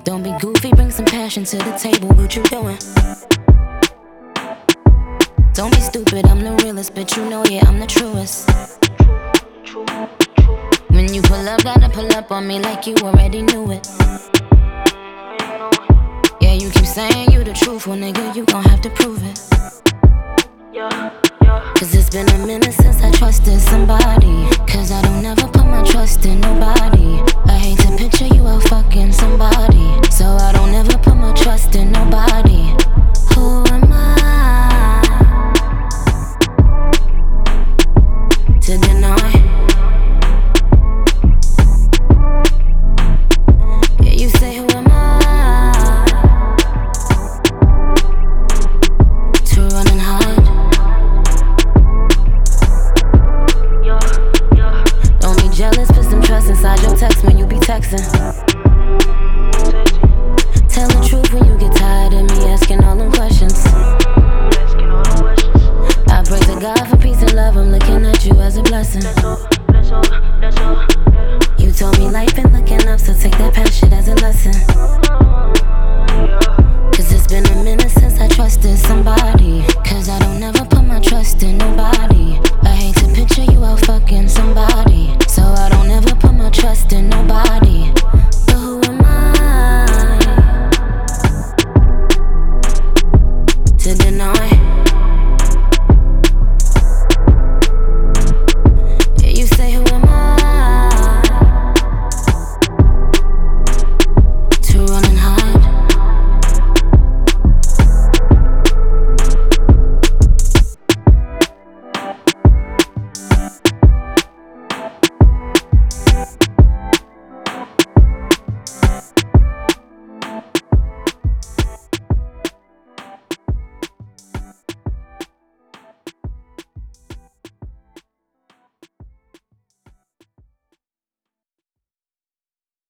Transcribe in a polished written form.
Don't be goofy, bring some passion to the table. What you doing? Don't be stupid, I'm the realest, but you know, yeah, I'm the truest. When you pull up, gotta pull up on me like you already knew it. Yeah, you keep saying you the truth, well, nigga, you gon' have to prove it. Cause it's been a minute since I trusted somebody. Cause I don't ever put my trust in nobody. I hate to picture you out fucking somebody. So I don't ever put my trust in nobody. Who am I to deny? Yeah, you say who am I to run and hide? Jealous, put some trust inside your text when you be texting. Tell the truth when you get tired of me asking all them questions. I pray to God for peace and love, I'm looking at you as a blessing. You told me life been looking up, so take that past shit as a lesson. Cause it's been a minute since I trusted somebody. Cause I don't ever put my trust in nobody. I hate to